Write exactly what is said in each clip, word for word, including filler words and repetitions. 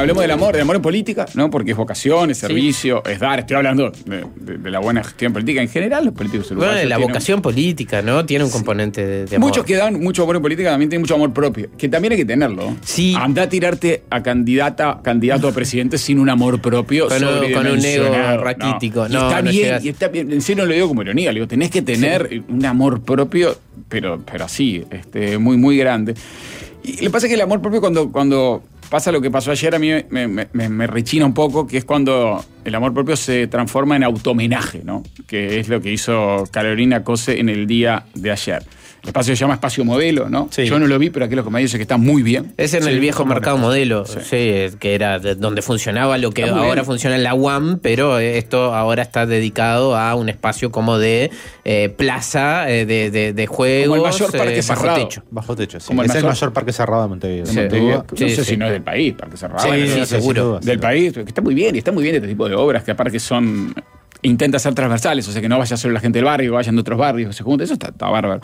hablemos del amor, del amor en política, ¿no? Porque es vocación, es servicio, sí. es dar. Estoy hablando de, de, de la buena gestión política. En general, los políticos uruguayos. Bueno, la tienen, vocación política, ¿no? Tiene un sí. componente de, de amor. Muchos que dan mucho amor en política también tienen mucho amor propio, que también hay que tenerlo. Sí. Anda a tirarte a candidata, candidato a presidente sin un amor propio, con, con un ego raquítico. No. No, y está no bien, llegas. y está bien. En serio lo digo como ironía. Le digo, tenés que tener sí. un amor propio, pero, pero así, este, muy, muy grande. Y lo que pasa es que el amor propio cuando, cuando pasa lo que pasó ayer a mí me, me, me, me rechina un poco, que es cuando el amor propio se transforma en autohomenaje, ¿no? Que es lo que hizo Carolina Cose en el día de ayer. El espacio se llama Espacio Modelo, ¿no? Sí. Yo no lo vi, pero aquellos que me dicen que está muy bien. Es en sí, el viejo mercado modelo, sí. sí, que era donde funcionaba lo que ahora bien. funciona en la U A M, pero esto ahora está dedicado a un espacio como de eh, plaza, eh, de, de, de juegos. Como el mayor parque eh, cerrado. Bajo techo. Bajo techo, sí. Como es el, el mayor parque cerrado de Montevideo. Sí, Montevideo. Sí, no sé sí. si no es del país, parque cerrado. Sí, bueno, sí, no, seguro. Del país, que está muy bien, y está muy bien este tipo de obras, que aparte son... Intenta ser transversales, o sea, que no vaya solo la gente del barrio, vayan de otros barrios, se junten, eso está, está bárbaro.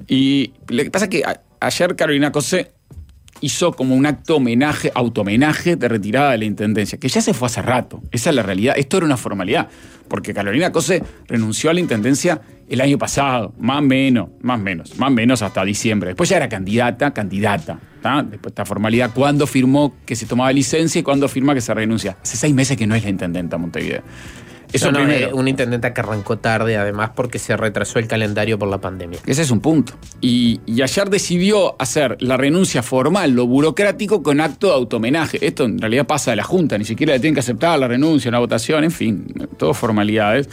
Y lo que pasa es que a, ayer Carolina Cose hizo como un acto homenaje, autohomenaje de retirada de la intendencia, que ya se fue hace rato, esa es la realidad, esto era una formalidad, porque Carolina Cose renunció a la intendencia el año pasado, más o menos, más o menos, más o menos hasta diciembre, después ya era candidata, candidata, ¿tá? Después esta formalidad, cuándo firmó que se tomaba licencia y cuándo firma que se renuncia, hace seis meses que no es la intendenta Montevideo. Eso no, no, primero. Eh, una intendenta que arrancó tarde, además, porque se retrasó el calendario por la pandemia. Ese es un punto. Y, y ayer decidió hacer la renuncia formal, lo burocrático, con acto de autohomenaje. Esto en realidad pasa de la Junta, ni siquiera le tienen que aceptar la renuncia, una votación, en fin, todo formalidades.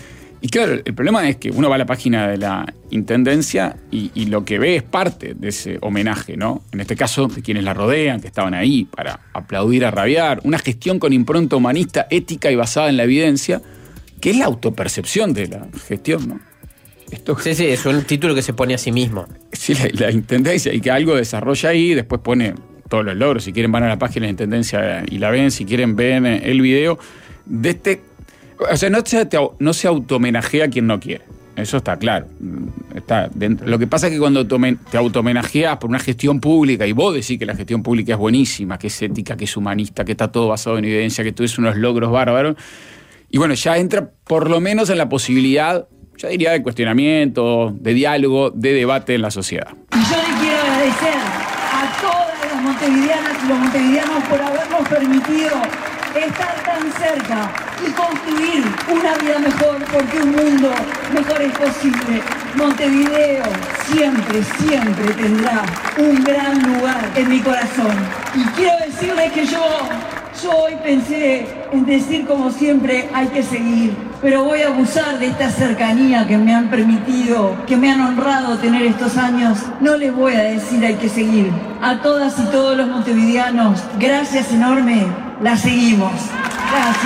Y claro, el problema es que uno va a la página de la intendencia y, y lo que ve es parte de ese homenaje, ¿no? En este caso, de quienes la rodean, que estaban ahí para aplaudir a rabiar. Una gestión con impronta humanista, ética y basada en la evidencia, que es la autopercepción de la gestión, ¿no? Esto, sí, sí, es un título que se pone a sí mismo. Sí, la, la intendencia, y que algo desarrolla ahí, después pone todos los logros. Si quieren van a la página de la intendencia y la ven, si quieren ven el video de este... O sea, no se, no se autohomenajea a quien no quiere. Eso está claro. Está dentro. Lo que pasa es que cuando te autohomenajeas por una gestión pública y vos decís que la gestión pública es buenísima, que es ética, que es humanista, que está todo basado en evidencia, que tú eres unos logros bárbaros, y bueno, ya entra por lo menos en la posibilidad, ya diría, de cuestionamiento, de diálogo, de debate en la sociedad. Y yo le quiero agradecer a todas las montevideanas y los montevideanos por habernos permitido estar tan cerca y construir una vida mejor, porque un mundo mejor es posible. Montevideo siempre, siempre tendrá un gran lugar en mi corazón. Y quiero decirles que yo, yo hoy pensé en decir como siempre, hay que seguir, pero voy a abusar de esta cercanía que me han permitido, que me han honrado tener estos años. No les voy a decir hay que seguir. A todas y todos los montevideanos, gracias enorme. La seguimos. Gracias.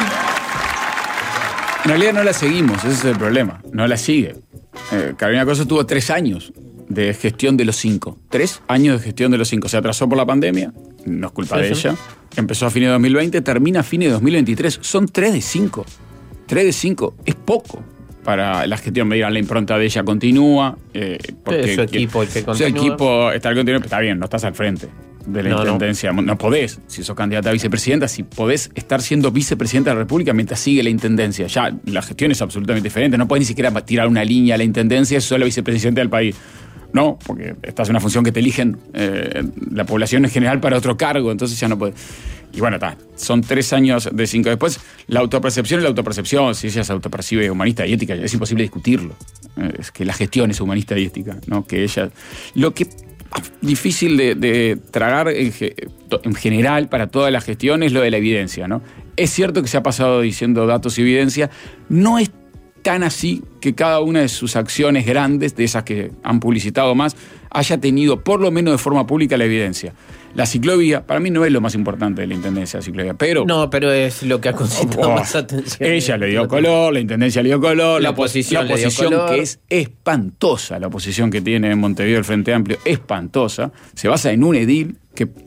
En realidad no la seguimos, ese es el problema. No la sigue. Eh, Carolina Cose tuvo tres años de gestión de los cinco. Tres años de gestión de los cinco. Se atrasó por la pandemia, no es culpa sí, de sí. ella. Empezó a fines de dos mil veinte, termina a fines de dos mil veintitrés. Son tres de cinco. Tres de cinco es poco para la gestión. Me dirán, la impronta de ella continúa. Eh, porque sí, su equipo el que continúa. Su equipo está al continuo, está bien, no estás al frente de la no, intendencia. No. no podés, si sos candidata a vicepresidenta, si podés estar siendo vicepresidenta de la República mientras sigue la intendencia. Ya la gestión es absolutamente diferente. No podés ni siquiera tirar una línea a la intendencia, sos la vicepresidenta del país. No, porque estás en una función que te eligen eh, la población en general para otro cargo, entonces ya no podés. Y bueno, está, son tres años de cinco. Después, la autopercepción y la autopercepción, si ella se autopercibe humanista y ética, es imposible discutirlo. Es que la gestión es humanista y ética, ¿no? Que ella... Lo que difícil de, de tragar en, en general para toda la gestión es lo de la evidencia, ¿no? Es cierto que se ha pasado diciendo datos y evidencia, no es tan así que cada una de sus acciones grandes, de esas que han publicitado más, haya tenido por lo menos de forma pública la evidencia. La ciclovía, para mí no es lo más importante de la intendencia de la ciclovía, pero... No, pero es lo que ha concitado oh, más atención. Ella le dio color, la intendencia le dio color, la oposición, la oposición le dio color. Que es espantosa, la oposición que tiene en Montevideo el Frente Amplio, espantosa, se basa en un edil que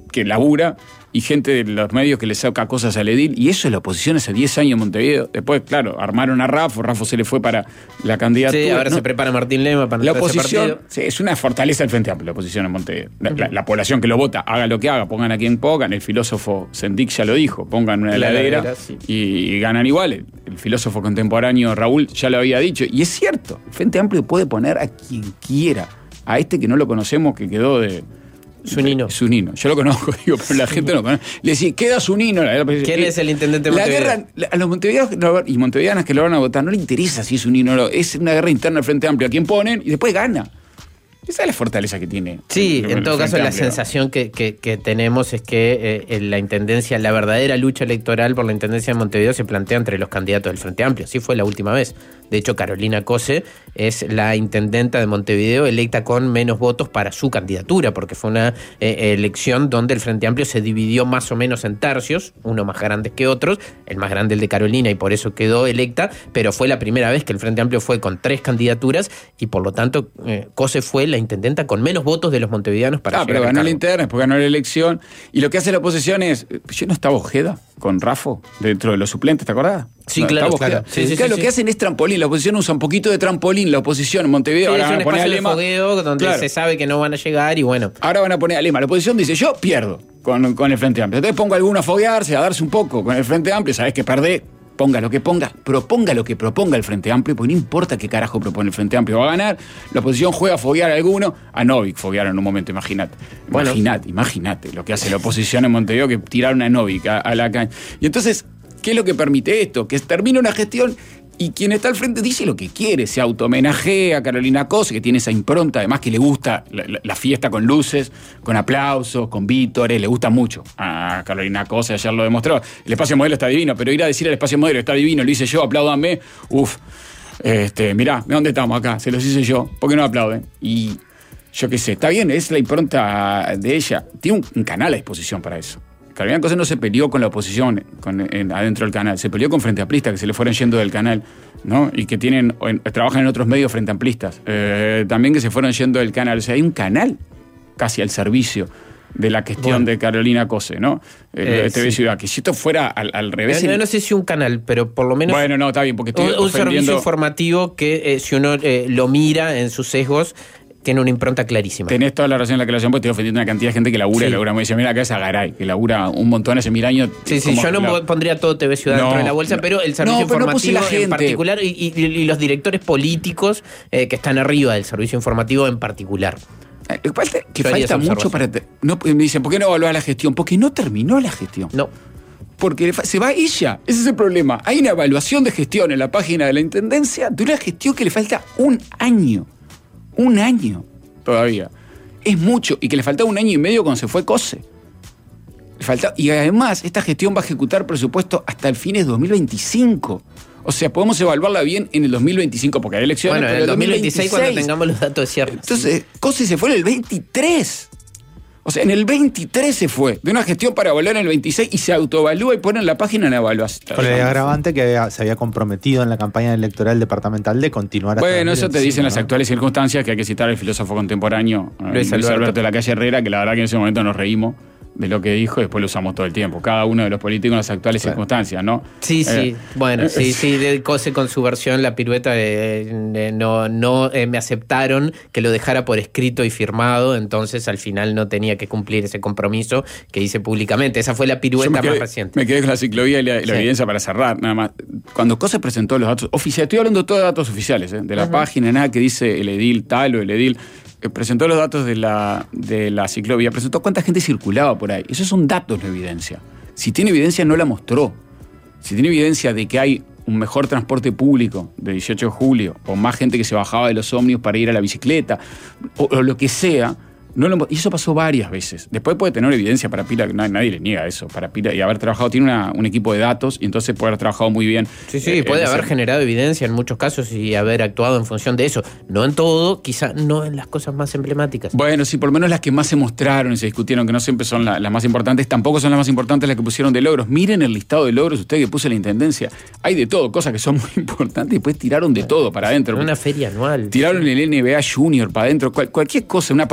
que labura y gente de los medios que le saca cosas al edil, y eso es la oposición hace diez años en Montevideo. Después, claro, armaron a Raffo, Raffo se le fue para la candidatura. Sí, ahora ¿no? se prepara Martín Lema para la oposición. Sí, es una fortaleza del Frente Amplio, la oposición en Montevideo. La, uh-huh. la, la población que lo vota, haga lo que haga, pongan a quien pongan. El filósofo Sendik ya lo dijo, pongan una heladera, heladera sí. y, y ganan igual. El, el filósofo contemporáneo Raúl ya lo había dicho. Y es cierto, el Frente Amplio puede poner a quien quiera. A este que no lo conocemos, que quedó de... Zunino. Zunino. Yo lo conozco, digo, pero la gente no lo conoce. Le decía, queda Zunino. ¿Quién es el intendente de Montevideo? La guerra, a los montevideanos y montevideanas que lo van a votar no le interesa si es Zunino o no. Es una guerra interna del Frente Amplio. A quién ponen y después gana. Esa es la fortaleza que tiene. Sí, el, en el todo caso Amplio. La sensación que, que, que tenemos es que eh, la intendencia, la verdadera lucha electoral por la intendencia de Montevideo se plantea entre los candidatos del Frente Amplio. Así fue la última vez. De hecho, Carolina Cose es la intendenta de Montevideo electa con menos votos para su candidatura, porque fue una eh, elección donde el Frente Amplio se dividió más o menos en tercios, uno más grandes que otros, el más grande el de Carolina y por eso quedó electa, pero fue la primera vez que el Frente Amplio fue con tres candidaturas y por lo tanto eh, Cose fue la intendenta con menos votos de los montevideanos para ah, llegar pero ganó al cargo. la interna, después ganó la elección. Y lo que hace la oposición es... ¿Yo no estaba Ojeda con Raffo dentro de los suplentes, te acordás? Sí, no, claro, claro. Sí, sí, sí, claro, sí, lo sí. que hacen es trampolín. La oposición usa un poquito de trampolín, la oposición en Montevideo. Sí, ahora es un van a poner espacio a de Lema. fogueo donde Claro. se sabe que no van a llegar y bueno. Ahora van a poner a Lema. La oposición dice, yo pierdo con, con el Frente Amplio. Entonces pongo a alguno a foguearse, a darse un poco con el Frente Amplio. Sabés que perdés, ponga lo que ponga, proponga lo que proponga el Frente Amplio, porque no importa qué carajo propone el Frente Amplio, va a ganar. La oposición juega a foguear a alguno, a Novik foguearon en un momento, imagínate. Bueno. Imagínate, imagínate lo que hace la oposición en Montevideo, que tiraron a Novik a, a la caña. Y entonces, ¿qué es lo que permite esto? Que termine una gestión y quien está al frente dice lo que quiere, se auto-homenajea a Carolina Cose, que tiene esa impronta, además que le gusta la, la, la fiesta con luces, con aplausos, con vítores, le gusta mucho a Carolina Cose, ayer lo demostró. El espacio modelo está divino, pero ir a decir al espacio modelo está divino, lo hice yo, apláudanme, uff, este, mirá, ¿dónde estamos acá? Se los hice yo, ¿por qué no aplauden? Y yo qué sé, está bien, es la impronta de ella, tiene un, un canal a disposición para eso. Carolina Cose no se peleó con la oposición con, en, adentro del canal, se peleó con Frente Amplista, que se le fueron yendo del canal, ¿no? Y que tienen en, trabajan en otros medios Frente Amplistas, eh, también que se fueron yendo del canal. O sea, hay un canal casi al servicio de la cuestión bueno. de Carolina Cose, ¿no? Eh, eh, T V sí. Ciudad, que si esto fuera al, al revés... No, no sé si un canal, pero por lo menos... Bueno, no, está bien, porque estoy un, un servicio informativo que eh, si uno eh, lo mira en sus sesgos... Tiene una impronta clarísima. Tenés toda la razón en la aclaración, porque estoy ofendiendo a una cantidad de gente que labura sí. y labura. Me dice, mira, acá es Agaray, que labura un montón hace mil años. Sí, sí, yo no la... pondría todo T V Ciudad no, dentro de la bolsa, no, pero el servicio no, informativo no en particular y, y, y los directores políticos eh, que están arriba del servicio informativo en particular. Eh, falta, que falta mucho para... Te... No, me dicen, ¿por qué no evaluar la gestión? Porque no terminó la gestión. No. Porque se va ella. Ese es el problema. Hay una evaluación de gestión en la página de la Intendencia de una gestión que le falta un año. Un año. Todavía. Es mucho. Y que le faltaba un año y medio cuando se fue Cose. Le falta, y además, esta gestión va a ejecutar presupuesto hasta el fines de dos mil veinticinco. O sea, podemos evaluarla bien en el dos mil veinticinco, porque hay elecciones. Bueno, en el dos mil veintiséis, cuando tengamos los datos de cierre. Entonces, Cose se fue en el veintitrés. O sea, en el veintitrés se fue, de una gestión para evaluar en el veintiséis y se autoevalúa y pone en la página en evaluación. Con el agravante que había, se había comprometido en la campaña electoral departamental de continuar hasta Bueno, eso te dicen ¿no? las actuales circunstancias, que hay que citar al filósofo contemporáneo Luis, Luis Alberto de la Calle Herrera, que la verdad que en ese momento nos reímos de lo que dijo y después lo usamos todo el tiempo. Cada uno de los políticos en las actuales claro. circunstancias, ¿no? Sí, sí. Eh, bueno, sí, sí. De Cose con su versión, la pirueta, de, de, no, no eh, me aceptaron que lo dejara por escrito y firmado, entonces al final no tenía que cumplir ese compromiso que hice públicamente. Esa fue la pirueta quedé, más reciente. Me quedé con la ciclovía y la, la sí. evidencia para cerrar, nada más. Cuando Cose presentó los datos oficiales, estoy hablando de todos datos oficiales, ¿eh? de la uh-huh. página, nada que dice el edil tal o el edil... presentó los datos de la, de la ciclovía, presentó cuánta gente circulaba por ahí. Esos son datos, no evidencia. Si tiene evidencia, no la mostró. Si tiene evidencia de que hay un mejor transporte público de dieciocho de julio, o más gente que se bajaba de los ómnibus para ir a la bicicleta, o, o lo que sea, no lo, y eso pasó varias veces. Después puede tener evidencia para pila, que nadie, nadie le niega eso, para pila, y haber trabajado, tiene una, un equipo de datos, y entonces puede haber trabajado muy bien. Sí, sí, eh, puede haber ese... generado evidencia en muchos casos y haber actuado en función de eso. No en todo, quizá no en las cosas más emblemáticas. Bueno, sí, por lo menos las que más se mostraron y se discutieron, que no siempre son la, las más importantes, tampoco son las más importantes las que pusieron de logros. Miren el listado de logros, ustedes que puso la Intendencia. Hay de todo, cosas que son muy importantes, y después tiraron de todo para adentro. Una feria anual. Tiraron el N B A Junior para adentro, cual, cualquier cosa, una pavimentación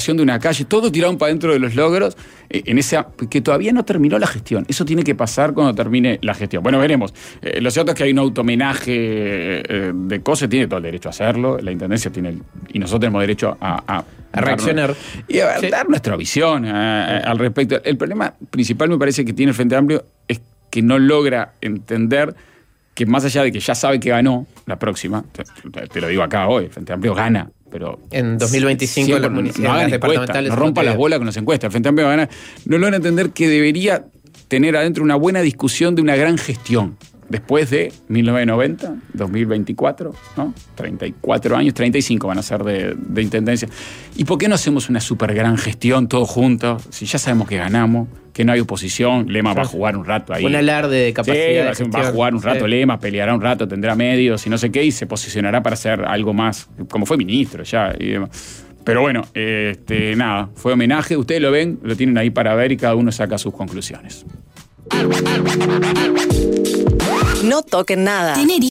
inauguración de una calle, todo tiraron para dentro de los logros, eh, en esa que todavía no terminó la gestión. Eso tiene que pasar cuando termine la gestión. Bueno, veremos. Eh, lo cierto es que hay un automenaje eh, de cosas, tiene todo el derecho a hacerlo, la Intendencia tiene, el, y nosotros tenemos derecho a, a, a reaccionar. Y a, sí. dar nuestra visión eh, al respecto. El problema principal me parece que tiene el Frente Amplio es que no logra entender que más allá de que ya sabe que ganó la próxima, te, te lo digo acá hoy, el Frente Amplio gana, pero en dos mil veinticinco las municipales, no departamentales, no rompa las bolas con las encuestas. El Frente Amplio va a ganar. No logra entender que debería tener adentro una buena discusión de una gran gestión. Después de mil novecientos noventa, dos mil veinticuatro, ¿no? treinta y cuatro años, treinta y cinco van a ser de, de intendencia. ¿Y por qué no hacemos una super gran gestión todos juntos? Si ya sabemos que ganamos, que no hay oposición, Lema va a jugar un rato ahí. Un alarde de capacidad. Sí, de va a jugar un rato sí. Lema, peleará un rato, tendrá medios y no sé qué, y se posicionará para hacer algo más, como fue ministro ya y demás. Pero bueno, este, nada, fue homenaje, ustedes lo ven, lo tienen ahí para ver y cada uno saca sus conclusiones. No toquen nada.